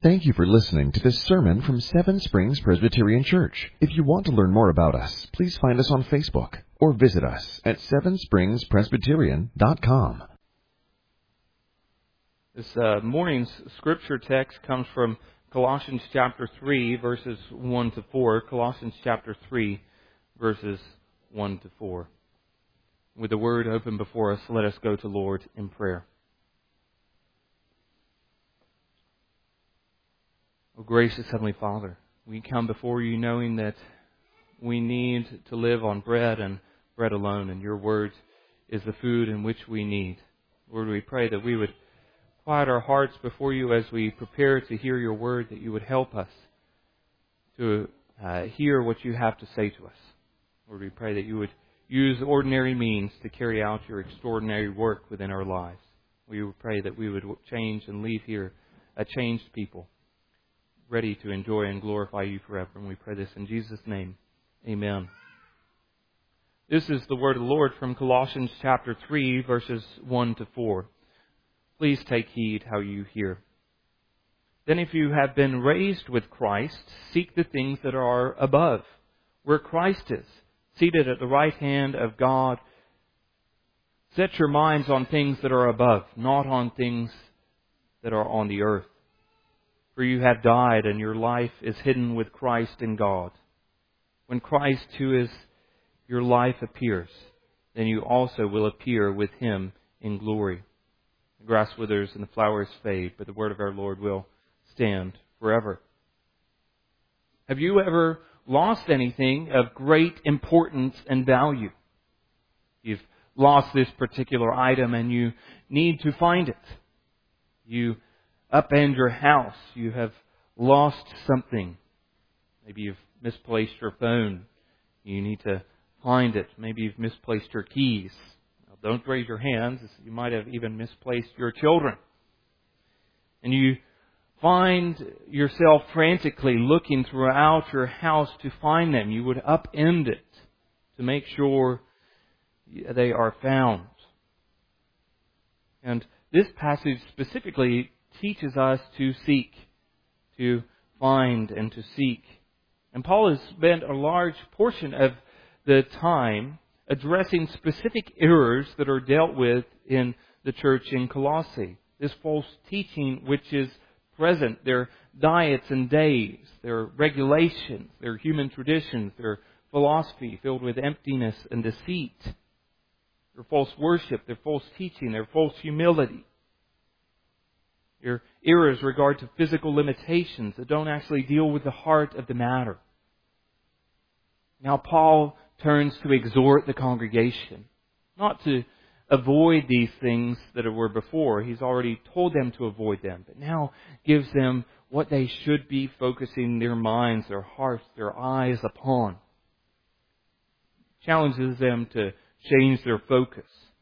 Thank you for listening to this sermon from Seven Springs Presbyterian Church. If you want to learn more about us, please find us on Facebook or visit us at sevenspringspresbyterian.com. This morning's scripture text comes from Colossians chapter 3, verses 1 to 4. Colossians chapter 3, verses 1 to 4. With the word open before us, let us go to Lord in prayer. Oh, gracious Heavenly Father, we come before you knowing that we need to live on bread and bread alone, and your word is the food in which we need. Lord, we pray that we would quiet our hearts before you as we prepare to hear your word, that you would help us to hear what you have to say to us. Lord, we pray that you would use ordinary means to carry out your extraordinary work within our lives. We pray that we would change and leave here a changed people, ready to enjoy and glorify you forever. And we pray this in Jesus' name. Amen. This is the word of the Lord from Colossians chapter 3, verses 1 to 4. Please take heed how you hear. Then if you have been raised with Christ, seek the things that are above, where Christ is, seated at the right hand of God. Set your minds on things that are above, not on things that are on the earth. For you have died, and your life is hidden with Christ in God. When Christ, who is your life, appears, then you also will appear with Him in glory. The grass withers and the flowers fade, but the word of our Lord will stand forever. Have you ever lost anything of great importance and value? You've lost this particular item and you need to find it. You upend your house. You have lost something. Maybe you've misplaced your phone. You need to find it. Maybe you've misplaced your keys. Now, don't raise your hands. You might have even misplaced your children. And you find yourself frantically looking throughout your house to find them. You would upend it to make sure they are found. And this passage specifically teaches us to seek, to find and to seek. And Paul has spent a large portion of the time addressing specific errors that are dealt with in the church in Colossae. This false teaching which is present, their diets and days, their regulations, their human traditions, their philosophy filled with emptiness and deceit, their false worship, their false teaching, their false humility, their errors regard to physical limitations that don't actually deal with the heart of the matter. Now Paul turns to exhort the congregation, not to avoid these things that were before. He's already told them to avoid them, but now gives them what they should be focusing their minds, their hearts, their eyes upon. Challenges them to change their focus.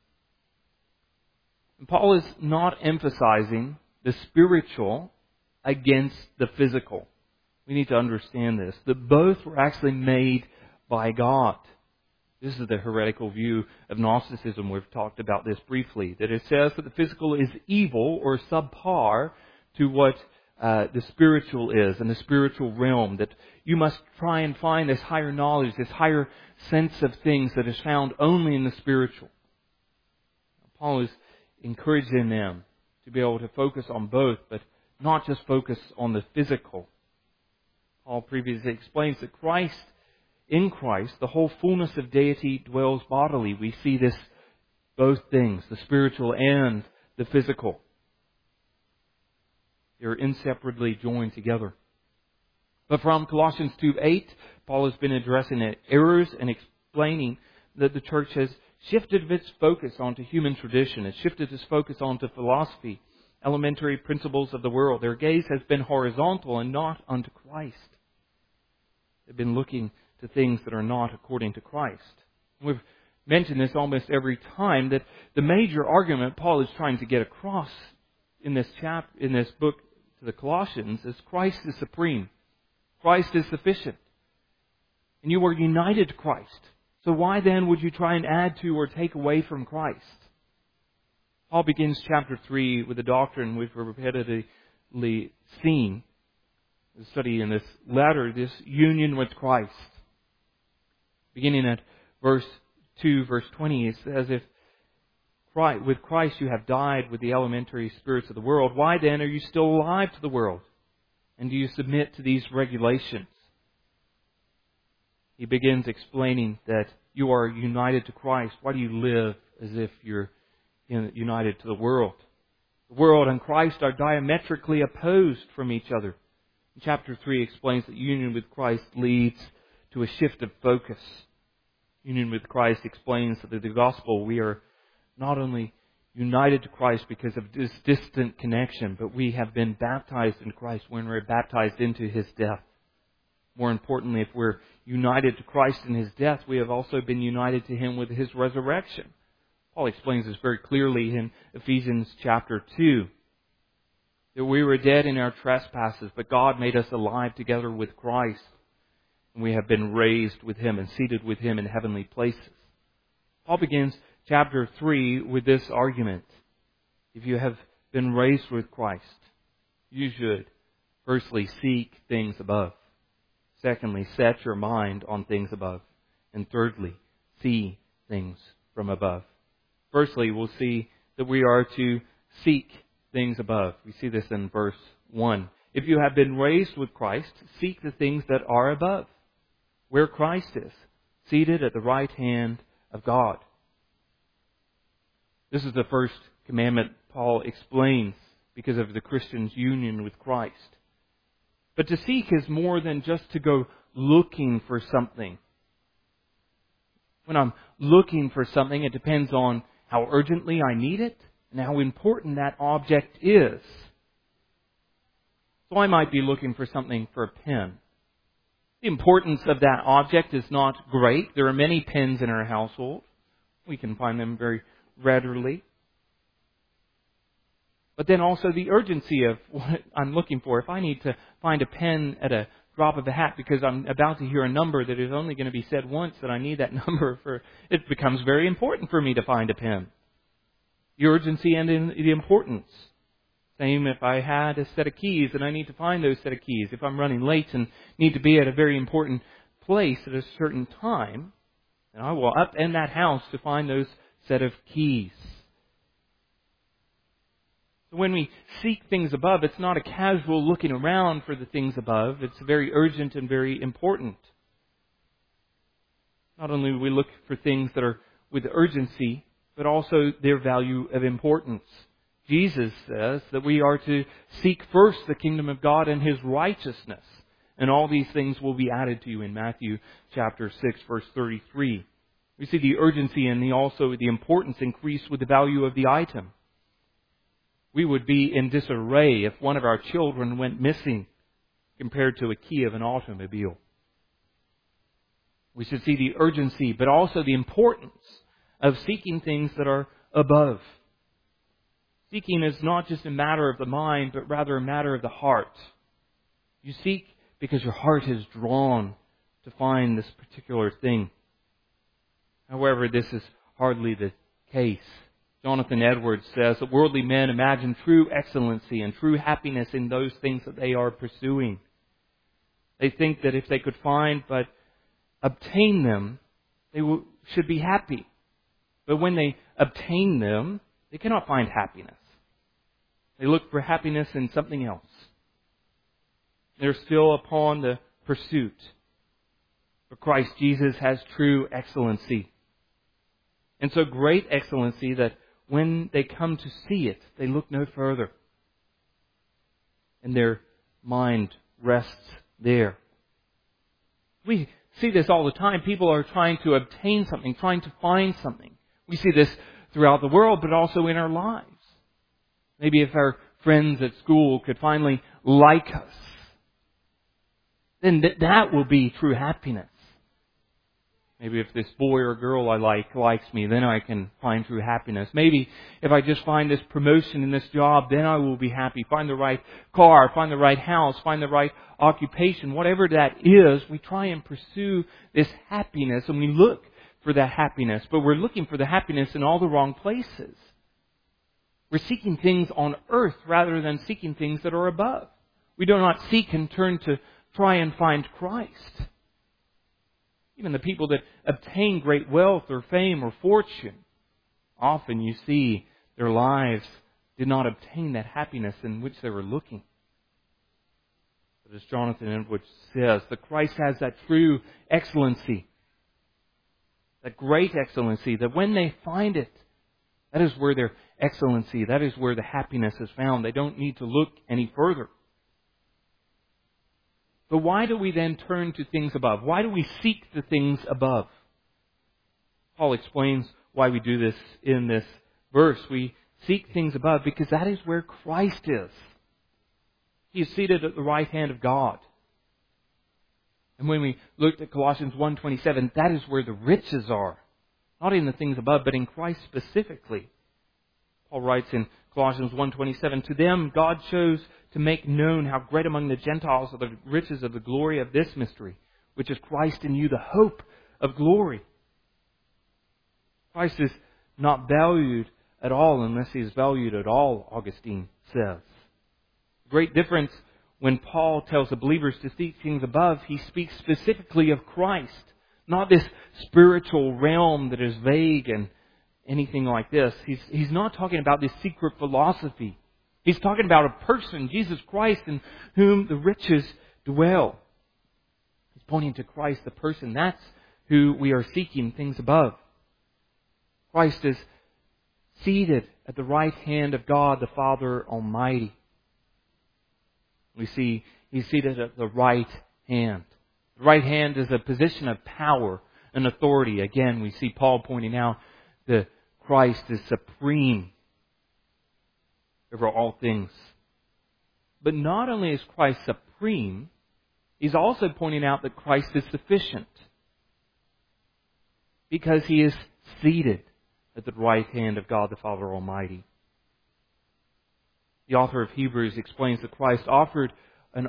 And Paul is not emphasizing the spiritual against the physical. We need to understand this, that both were actually made by God. This is the heretical view of Gnosticism. We've talked about this briefly, that it says that the physical is evil or subpar to what the spiritual is, and the spiritual realm, that you must try and find this higher knowledge, this higher sense of things that is found only in the spiritual. Paul is encouraging them to be able to focus on both, but not just focus on the physical. Paul previously explains that in Christ, the whole fullness of deity dwells bodily. We see this, both things, the spiritual and the physical. They're inseparably joined together. But from Colossians 2:8, Paul has been addressing errors and explaining that the church has shifted its focus onto human tradition. It shifted its focus onto philosophy, elementary principles of the world. Their gaze has been horizontal and not unto Christ. They've been looking to things that are not according to Christ. We've mentioned this almost every time, that the major argument Paul is trying to get across in this book to the Colossians is Christ is supreme. Christ is sufficient. And you are united to Christ. So why then would you try and add to or take away from Christ? Paul begins chapter 3 with a doctrine we've repetitively seen The study in this letter, this union with Christ. Beginning at verse 2, verse 20, it says, if with Christ you have died with the elementary spirits of the world, why then are you still alive to the world? And do you submit to these regulations? He begins explaining that you are united to Christ. Why do you live as if you're united to the world? The world and Christ are diametrically opposed from each other. Chapter 3 explains that union with Christ leads to a shift of focus. Union with Christ explains that in the gospel we are not only united to Christ because of this distant connection, but we have been baptized in Christ when we're baptized into His death. More importantly, if we're united to Christ in His death, we have also been united to Him with His resurrection. Paul explains this very clearly in Ephesians chapter 2. That we were dead in our trespasses, but God made us alive together with Christ. And we have been raised with Him and seated with Him in heavenly places. Paul begins chapter 3 with this argument. If you have been raised with Christ, you should firstly seek things above. Secondly, set your mind on things above. And thirdly, see things from above. Firstly, we'll see that we are to seek things above. We see this in verse 1. If you have been raised with Christ, seek the things that are above, where Christ is, seated at the right hand of God. This is the first commandment Paul explains because of the Christian's union with Christ. But to seek is more than just to go looking for something. When I'm looking for something, it depends on how urgently I need it and how important that object is. So I might be looking for something for a pen. The importance of that object is not great. There are many pens in our household. We can find them very readily. But then also the urgency of what I'm looking for. If I need to find a pen at a drop of a hat because I'm about to hear a number that is only going to be said once that I need that number for, it becomes very important for me to find a pen. The urgency and the importance. Same if I had a set of keys and I need to find those set of keys. If I'm running late and need to be at a very important place at a certain time, then I will upend that house to find those set of keys. So when we seek things above, it's not a casual looking around for the things above. It's very urgent and very important. Not only do we look for things that are with urgency, but also their value of importance. Jesus says that we are to seek first the kingdom of God and His righteousness. And all these things will be added to you in Matthew chapter 6, verse 33. We see the urgency and also the importance increase with the value of the item. We would be in disarray if one of our children went missing compared to a key of an automobile. We should see the urgency, but also the importance of seeking things that are above. Seeking is not just a matter of the mind, but rather a matter of the heart. You seek because your heart is drawn to find this particular thing. However, this is hardly the case. Jonathan Edwards says that worldly men imagine true excellency and true happiness in those things that they are pursuing. They think that if they could find but obtain them, they should be happy. But when they obtain them, they cannot find happiness. They look for happiness in something else. They're still upon the pursuit. But Christ Jesus has true excellency. And so great excellency that when they come to see it, they look no further. And their mind rests there. We see this all the time. People are trying to obtain something, trying to find something. We see this throughout the world, but also in our lives. Maybe if our friends at school could finally like us, then that will be true happiness. Maybe if this boy or girl I likes me, then I can find true happiness. Maybe if I just find this promotion in this job, then I will be happy. Find the right car, find the right house, find the right occupation. Whatever that is, we try and pursue this happiness and we look for that happiness. But we're looking for the happiness in all the wrong places. We're seeking things on earth rather than seeking things that are above. We do not seek and turn to try and find Christ. Even the people that obtain great wealth or fame or fortune, often you see their lives did not obtain that happiness in which they were looking. But as Jonathan Edwards says, that Christ has that true excellency, that great excellency, that when they find it, that is where their excellency, that is where the happiness is found. They don't need to look any further. But why do we then turn to things above? Why do we seek the things above? Paul explains why we do this in this verse. We seek things above because that is where Christ is. He is seated at the right hand of God. And when we looked at Colossians 1:27, that is where the riches are. Not in the things above, but in Christ specifically. Paul writes in Colossians 1:27, "To them God chose to make known how great among the Gentiles are the riches of the glory of this mystery, which is Christ in you, the hope of glory." Christ is not valued at all unless He is valued at all, Augustine says. Great difference when Paul tells the believers to seek things above. He speaks specifically of Christ, not this spiritual realm that is vague and anything like this. He's not talking about this secret philosophy. He's talking about a person, Jesus Christ, in whom the riches dwell. He's pointing to Christ, the person. That's who we are seeking things above. Christ is seated at the right hand of God, the Father Almighty. We see He's seated at the right hand. The right hand is a position of power and authority. Again, we see Paul pointing out that Christ is supreme over all things. But not only is Christ supreme, He's also pointing out that Christ is sufficient. Because He is seated at the right hand of God the Father Almighty. The author of Hebrews explains that Christ offered an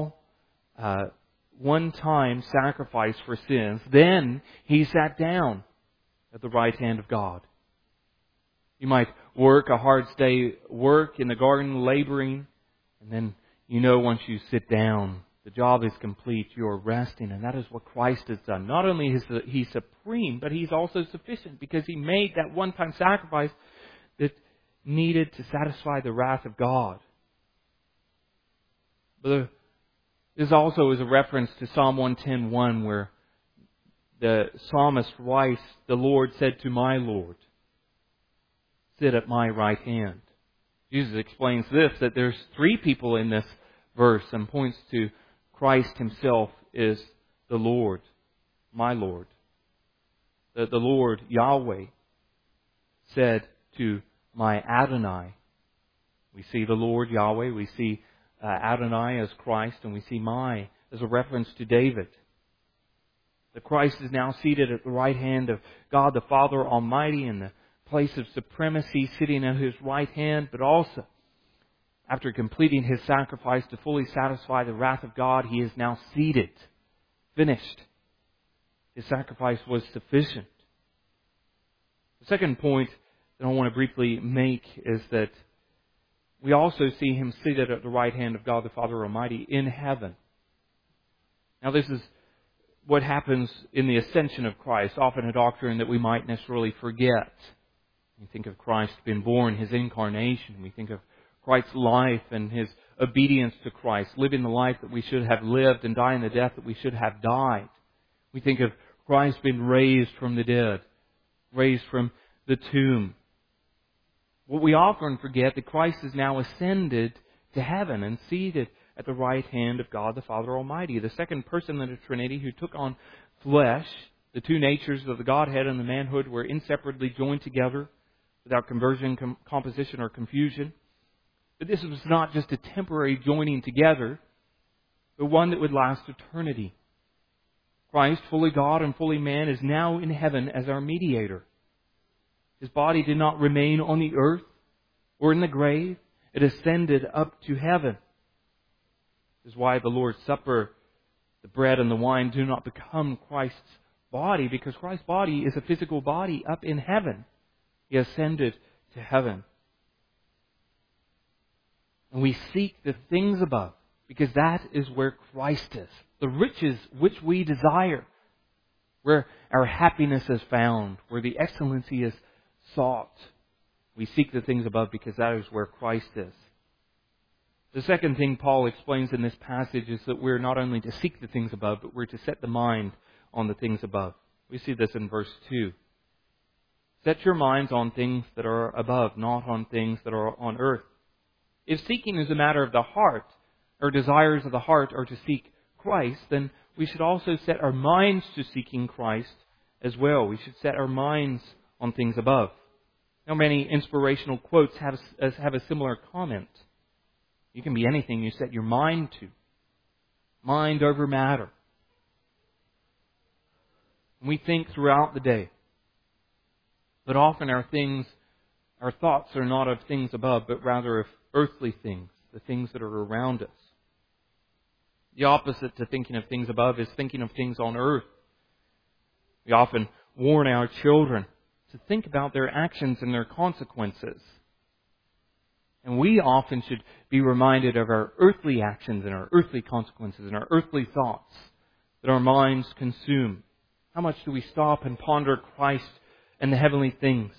one-time sacrifice for sins. Then He sat down at the right hand of God. You might work a hard day's work in the garden, laboring, and then once you sit down, the job is complete, you're resting, and that is what Christ has done. Not only is He supreme, but He's also sufficient because He made that one-time sacrifice that needed to satisfy the wrath of God. But this also is a reference to Psalm 110:1, where the psalmist writes, "The Lord said to my Lord, sit at my right hand." Jesus explains this, that there's three people in this verse, and points to Christ Himself is the Lord, my Lord. The Lord, Yahweh, said to my Adonai. We see the Lord, Yahweh, we see Adonai as Christ, and we see my as a reference to David. That Christ is now seated at the right hand of God the Father Almighty in the place of supremacy, sitting at His right hand, but also after completing His sacrifice to fully satisfy the wrath of God, He is now seated, finished. His sacrifice was sufficient. The second point that I want to briefly make is that we also see Him seated at the right hand of God the Father Almighty in heaven. Now this is what happens in the ascension of Christ, often a doctrine that we might necessarily forget. We think of Christ being born, His incarnation. We think of Christ's life and His obedience to Christ, living the life that we should have lived and dying the death that we should have died. We think of Christ being raised from the dead, raised from the tomb. What we often forget that Christ is now ascended to heaven and seated at the right hand of God the Father Almighty, the second person of the Trinity who took on flesh. The two natures of the Godhead and the manhood were inseparably joined together without conversion, composition, or confusion. But this was not just a temporary joining together, but one that would last eternity. Christ, fully God and fully man, is now in heaven as our mediator. His body did not remain on the earth or in the grave. It ascended up to heaven. This is why the Lord's Supper, the bread and the wine, do not become Christ's body, because Christ's body is a physical body up in heaven. He ascended to heaven. And we seek the things above because that is where Christ is. The riches which we desire, where our happiness is found, where the excellency is sought. We seek the things above because that is where Christ is. The second thing Paul explains in this passage is that we're not only to seek the things above, but we're to set the mind on the things above. We see this in verse 2. Set your minds on things that are above, not on things that are on earth. If seeking is a matter of the heart, or desires of the heart are to seek Christ, then we should also set our minds to seeking Christ as well. We should set our minds on things above. Now, many inspirational quotes have a similar comment. You can be anything you set your mind to. Mind over matter. We think throughout the day. But often our thoughts are not of things above, but rather of earthly things, the things that are around us. The opposite to thinking of things above is thinking of things on earth. We often warn our children to think about their actions and their consequences. And we often should be reminded of our earthly actions and our earthly consequences and our earthly thoughts that our minds consume. How much do we stop and ponder Christ and the heavenly things?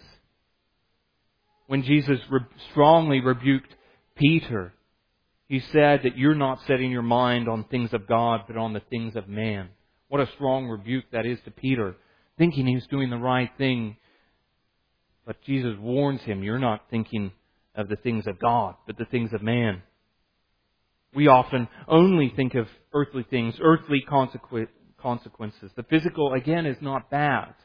When Jesus strongly rebuked Peter, He said that you're not setting your mind on things of God, but on the things of man. What a strong rebuke that is to Peter, thinking he's doing the right thing. But Jesus warns him, you're not thinking of the things of God, but the things of man. We often only think of earthly things, earthly consequences. The physical, again, is not bad.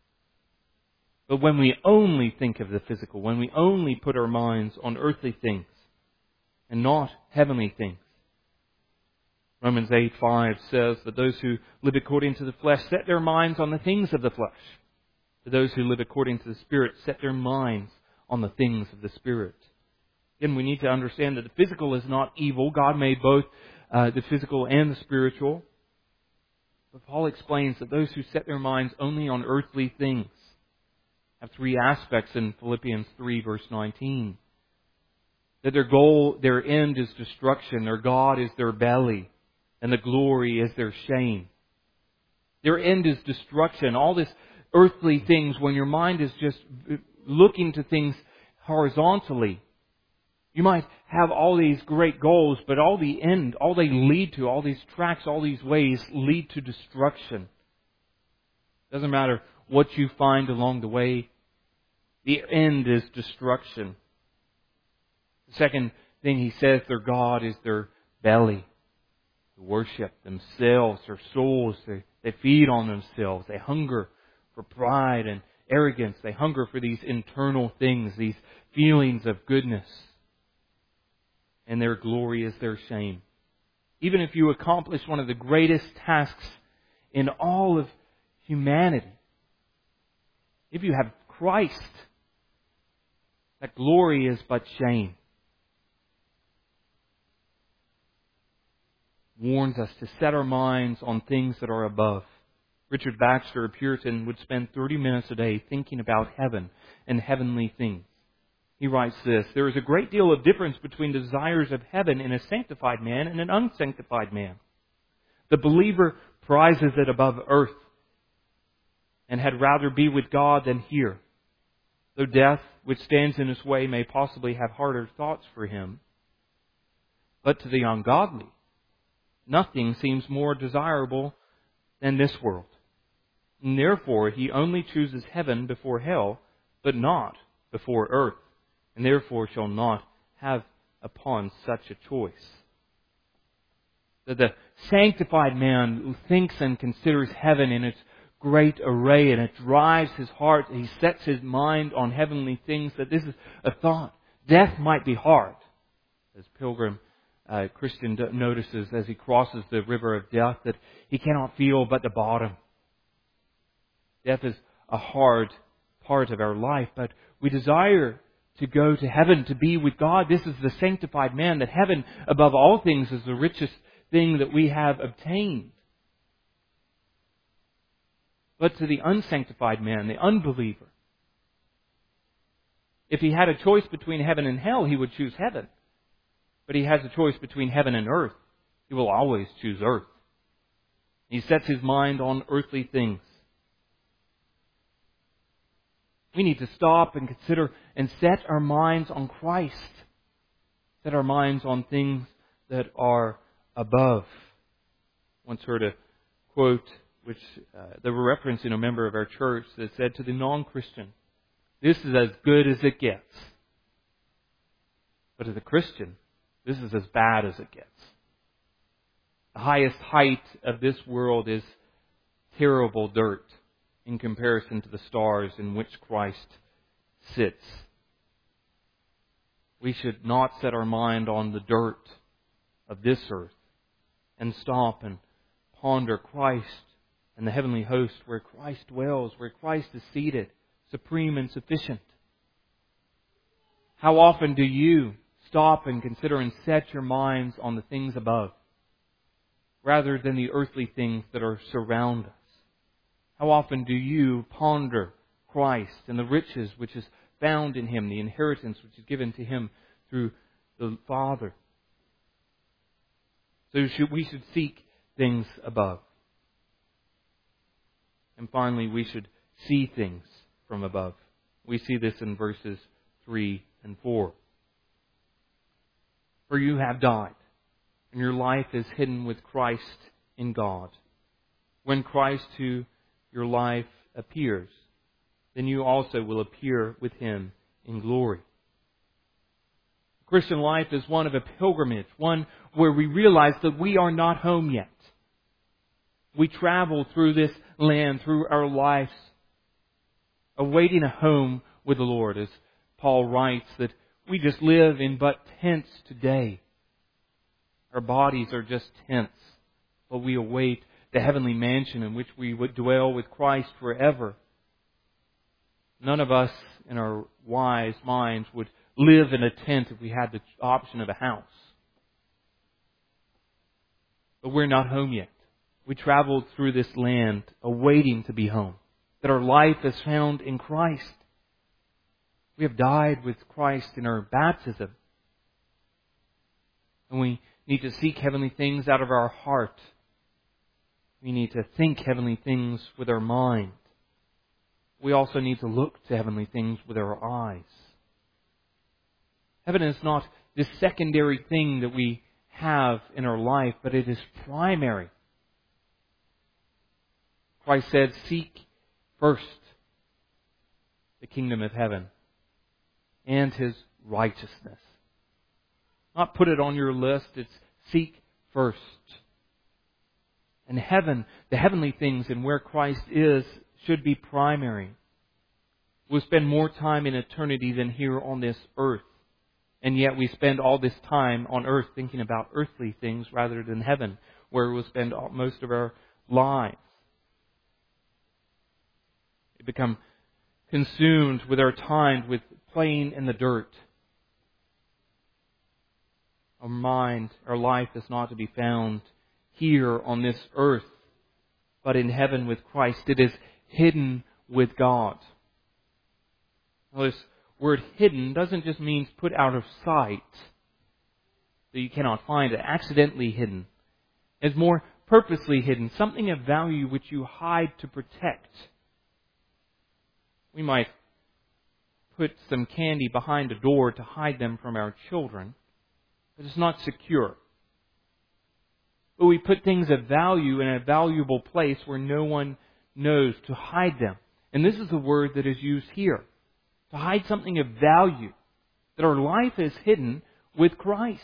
But when we only think of the physical, when we only put our minds on earthly things and not heavenly things, Romans 8:5 says that those who live according to the flesh set their minds on the things of the flesh. But those who live according to the Spirit set their minds on the things of the Spirit. Again, we need to understand that the physical is not evil. God made both the physical and the spiritual. But Paul explains that those who set their minds only on earthly things have three aspects in Philippians 3 verse 19. That their goal, their end is destruction, their God is their belly, and the glory is their shame. Their end is destruction. All this earthly things, when your mind is just looking to things horizontally, you might have all these great goals, but all they lead to, all these tracks, all these ways lead to destruction. Doesn't matter what you find along the way, the end is destruction. The second thing he says, their God is their belly. They worship themselves, their souls, they feed on themselves, they hunger for pride and arrogance, they hunger for these internal things, these feelings of goodness. And their glory is their shame. Even if you accomplish one of the greatest tasks in all of humanity, if you have Christ, that glory is but shame. Warns us to set our minds on things that are above. Richard Baxter, a Puritan, would spend 30 minutes a day thinking about heaven and heavenly things. He writes this, there is a great deal of difference between the desires of heaven in a sanctified man and an unsanctified man. The believer prizes it above earth and had rather be with God than here. Though death, which stands in his way, may possibly have harder thoughts for him. But to the ungodly, nothing seems more desirable than this world. And therefore, he only chooses heaven before hell, but not before earth, and therefore shall not have upon such a choice. That the sanctified man thinks and considers heaven in its great array, and it drives his heart. He sets his mind on heavenly things, that this is a thought. Death might be hard, as Pilgrim Christian notices as he crosses the river of death, that he cannot feel but the bottom. Death is a hard part of our life, but we desire to go to heaven, to be with God. This is the sanctified man, that heaven above all things is the richest thing that we have obtained. But to the unsanctified man, the unbeliever, if he had a choice between heaven and hell, he would choose heaven. But he has a choice between heaven and earth. He will always choose earth. He sets his mind on earthly things. We need to stop and consider and set our minds on Christ. Set our minds on things that are above. Once heard a quote which they were referencing a member of our church that said to the non-Christian, "This is as good as it gets." But as a Christian, this is as bad as it gets. The highest height of this world is terrible dirt in comparison to the stars in which Christ sits. We should not set our mind on the dirt of this earth and stop and ponder Christ and the heavenly host where Christ dwells, where Christ is seated, supreme and sufficient. How often do you stop and consider and set your minds on the things above rather than the earthly things that are surround us? How often do you ponder Christ and the riches which is found in Him, the inheritance which is given to Him through the Father? So we should seek things above. And finally, we should see things from above. We see this in verses 3 and 4. For you have died, and your life is hidden with Christ in God. When Christ, who your life appears, then you also will appear with Him in glory. Christian life is one of a pilgrimage, one where we realize that we are not home yet. We travel through this land, through our lives, awaiting a home with the Lord. As Paul writes, that we just live in but tents today. Our bodies are just tents, but we await the heavenly mansion in which we would dwell with Christ forever. None of us in our wise minds would live in a tent if we had the option of a house. But we're not home yet. We traveled through this land awaiting to be home. That our life is found in Christ. We have died with Christ in our baptism. And we need to seek heavenly things out of our heart. We need to think heavenly things with our mind. We also need to look to heavenly things with our eyes. Heaven is not this secondary thing that we have in our life, but it is primary. Christ said, "Seek first the kingdom of heaven and His righteousness." Not put it on your list, it's seek first. And heaven, the heavenly things and where Christ is, should be primary. We'll spend more time in eternity than here on this earth. And yet we spend all this time on earth thinking about earthly things rather than heaven, where we'll spend most of our lives. We become consumed with our time with playing in the dirt. Our mind, our life is not to be found here on this earth, but in heaven with Christ. It is hidden with God. Now, this word hidden doesn't just mean put out of sight, that you cannot find it, accidentally hidden. It's more purposely hidden, something of value which you hide to protect. We might put some candy behind a door to hide them from our children, but it's not secure. But we put things of value in a valuable place where no one knows, to hide them. And this is the word that is used here. To hide something of value. That our life is hidden with Christ.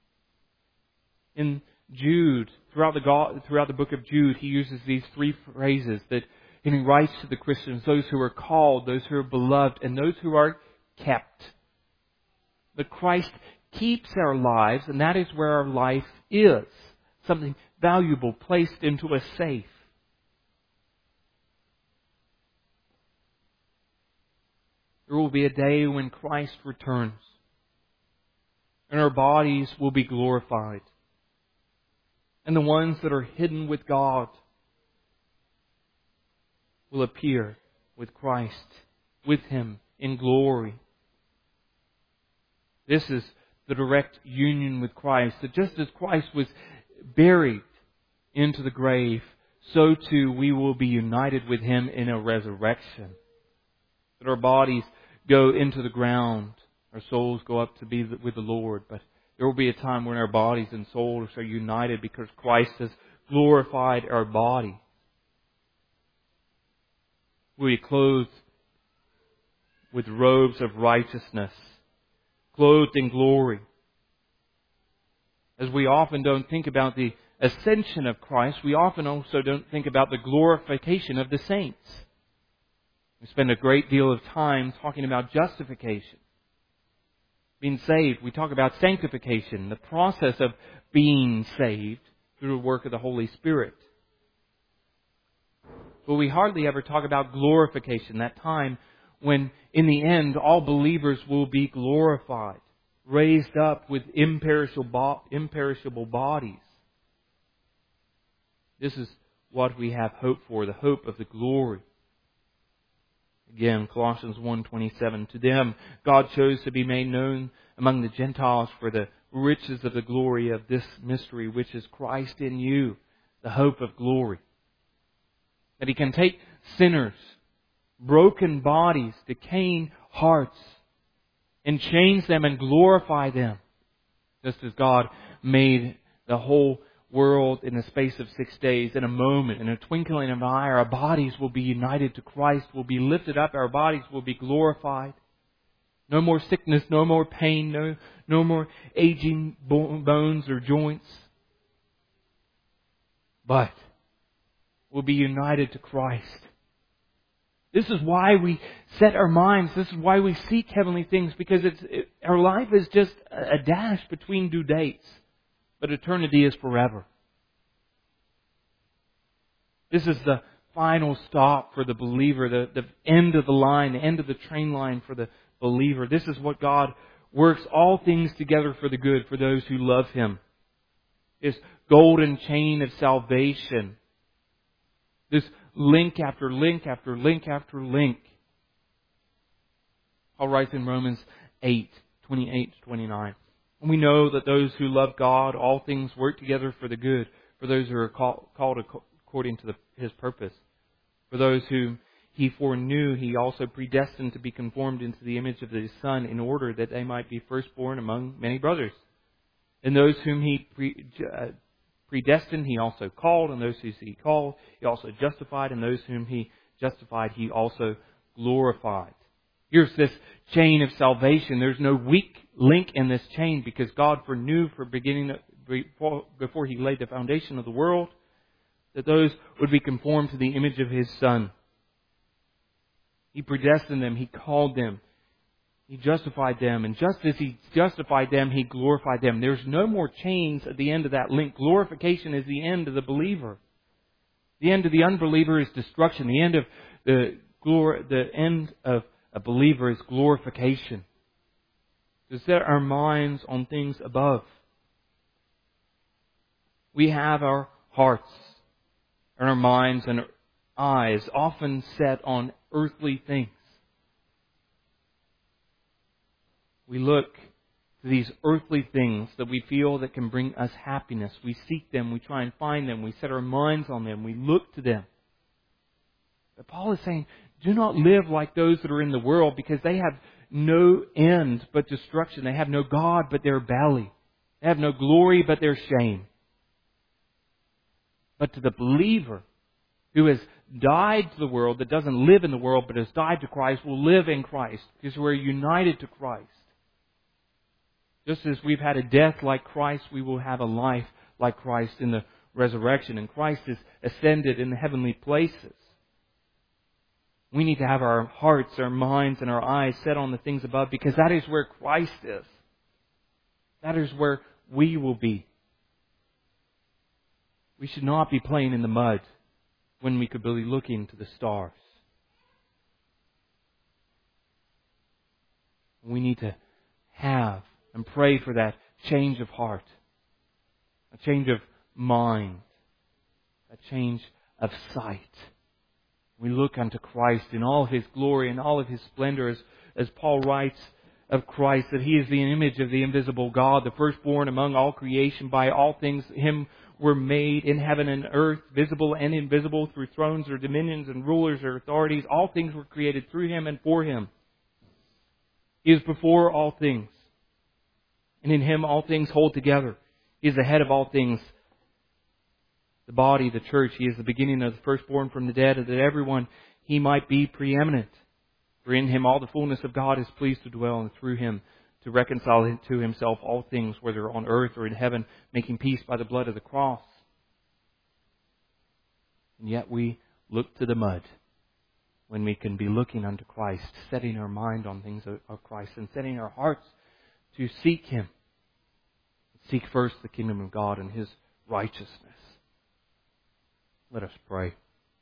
In Jude, throughout the book of Jude, he uses these three phrases that he writes to the Christians: those who are called, those who are beloved, and those who are kept. But Christ keeps our lives, and that is where our life is. Something valuable placed into a safe. There will be a day when Christ returns, and our bodies will be glorified. And the ones that are hidden with God will appear with Christ, with Him in glory. This is the direct union with Christ. That just as Christ was buried into the grave, so too we will be united with Him in a resurrection. That our bodies go into the ground, our souls go up to be with the Lord, but there will be a time when our bodies and souls are united because Christ has glorified our body. We'll be clothed with robes of righteousness, clothed in glory. As we often don't think about the ascension of Christ, we often also don't think about the glorification of the saints. We spend a great deal of time talking about justification, being saved. We talk about sanctification, the process of being saved through the work of the Holy Spirit. But we hardly ever talk about glorification, that time when in the end all believers will be glorified, raised up with imperishable bodies. This is what we have hope for, the hope of the glory. Again, Colossians 1:27, to them God chose to be made known among the Gentiles for the riches of the glory of this mystery, which is Christ in you, the hope of glory. That He can take sinners, broken bodies, decaying hearts, and change them and glorify them. Just as God made the whole world in the space of 6 days, in a moment, in a twinkling of an eye, our bodies will be united to Christ, will be lifted up, our bodies will be glorified. No more sickness, no more pain, no more aging bones or joints. But we'll be united to Christ. This is why we set our minds. This is why we seek heavenly things, because our life is just a dash between due dates. But eternity is forever. This is the final stop for the believer, the end of the line, the end of the train line for the believer. This is what God works all things together for the good for those who love Him. This golden chain of salvation. This link after link after link after link. Paul writes in Romans 8:28-29. And we know that those who love God, all things work together for the good, for those who are called according to His purpose. For those whom He foreknew, He also predestined to be conformed into the image of His Son, in order that they might be firstborn among many brothers. And those whom He predestined, He also called, and those whom He called, He also justified, and those whom He justified, He also glorified. Here's this chain of salvation. There's no weak link in this chain, because God foreknew before He laid the foundation of the world that those would be conformed to the image of His Son. He predestined them, He called them, He justified them, and just as He justified them, He glorified them. There's no more chains at the end of that link. Glorification is the end of the believer. The end of the unbeliever is destruction. The end of a believer is glorification. To set our minds on things above. We have our hearts and our minds and our eyes often set on earthly things. We look to these earthly things that we feel that can bring us happiness. We seek them, we try and find them, we set our minds on them, we look to them. But Paul is saying, do not live like those that are in the world, because they have no end but destruction. They have no God but their belly. They have no glory but their shame. But to the believer who has died to the world, that doesn't live in the world but has died to Christ, will live in Christ, because we're united to Christ. Just as we've had a death like Christ, we will have a life like Christ in the resurrection. And Christ is ascended in the heavenly places. We need to have our hearts, our minds, and our eyes set on the things above, because that is where Christ is. That is where we will be. We should not be playing in the mud when we could be looking to the stars. We need to have and pray for that change of heart, a change of mind, a change of sight. We look unto Christ in all of His glory and all of His splendor, as Paul writes of Christ, that He is the image of the invisible God, the firstborn among all creation. By all things Him were made in heaven and earth, visible and invisible, through thrones or dominions and rulers or authorities. All things were created through Him and for Him. He is before all things. And in Him all things hold together. He is the head of all things. The body, the church. He is the beginning of the firstborn from the dead, that everyone He might be preeminent. For in Him all the fullness of God is pleased to dwell, and through Him to reconcile to Himself all things, whether on earth or in heaven, making peace by the blood of the cross. And yet we look to the mud when we can be looking unto Christ, setting our mind on things of Christ, and setting our hearts to seek Him. Seek first the kingdom of God and His righteousness. Let us pray.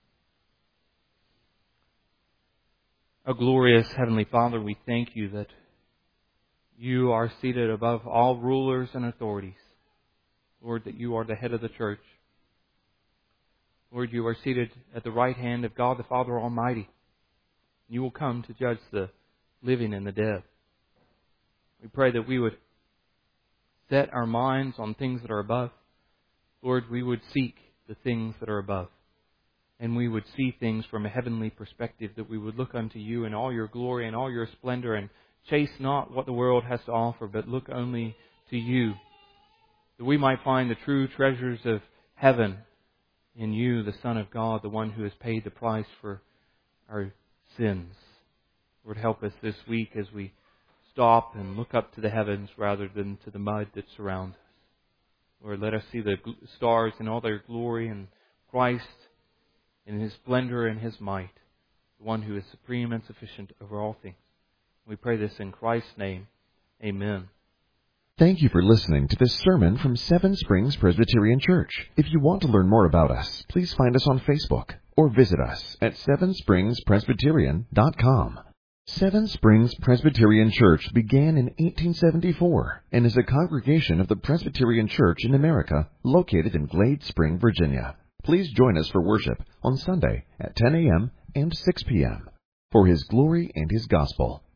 Our glorious Heavenly Father, we thank You that You are seated above all rulers and authorities. Lord, that You are the head of the church. Lord, You are seated at the right hand of God the Father Almighty. You will come to judge the living and the dead. We pray that we would set our minds on things that are above. Lord, we would seek the things that are above. And we would see things from a heavenly perspective, that we would look unto You in all Your glory and all Your splendor, and chase not what the world has to offer, but look only to You, that we might find the true treasures of heaven in You, the Son of God, the one who has paid the price for our sins. Lord, help us this week as we stop and look up to the heavens rather than to the mud that surrounds us. Lord, let us see the stars in all their glory, and Christ in His splendor and His might, the one who is supreme and sufficient over all things. We pray this in Christ's name. Amen. Thank you for listening to this sermon from Seven Springs Presbyterian Church. If you want to learn more about us, please find us on Facebook or visit us at sevenspringspresbyterian.com. Seven Springs Presbyterian Church began in 1874 and is a congregation of the Presbyterian Church in America located in Glade Spring, Virginia. Please join us for worship on Sunday at 10 a.m. and 6 p.m. for His glory and His gospel.